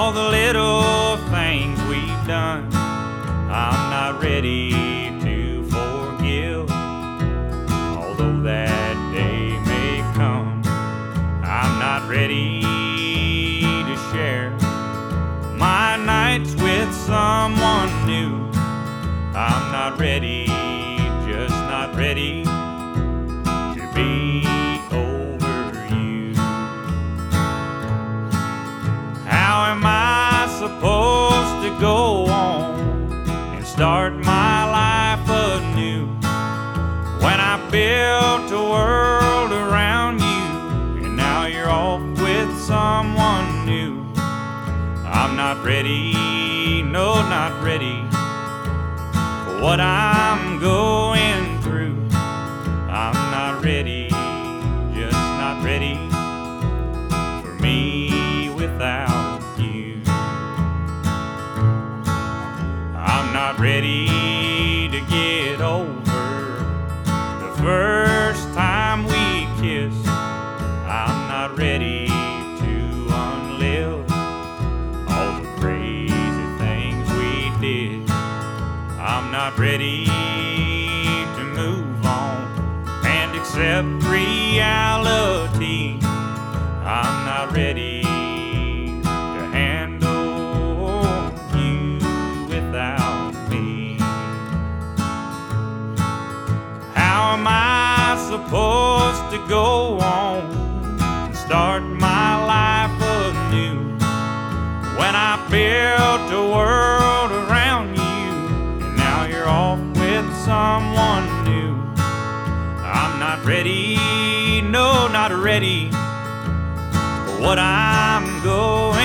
all the little things we've done. I'm not ready to forgive, although that day may come. I'm not ready to share my nights with someone new. I'm not ready, just not ready to be over you. How am I supposed to go on and start my life anew when I built a world around you and now you're off with someone new? I'm not ready, no, not ready for what I'm going through. I'm not ready, just not ready for me without you. I'm not ready to get over the first time we kissed. I'm not ready to unlive all the crazy things we did. I'm not ready to move on and accept reality. I'm not ready to handle you without me. How am I supposed to go on and start my life anew when I built a world around you and now you're off with someone new? I'm not ready, no, not ready for what I'm going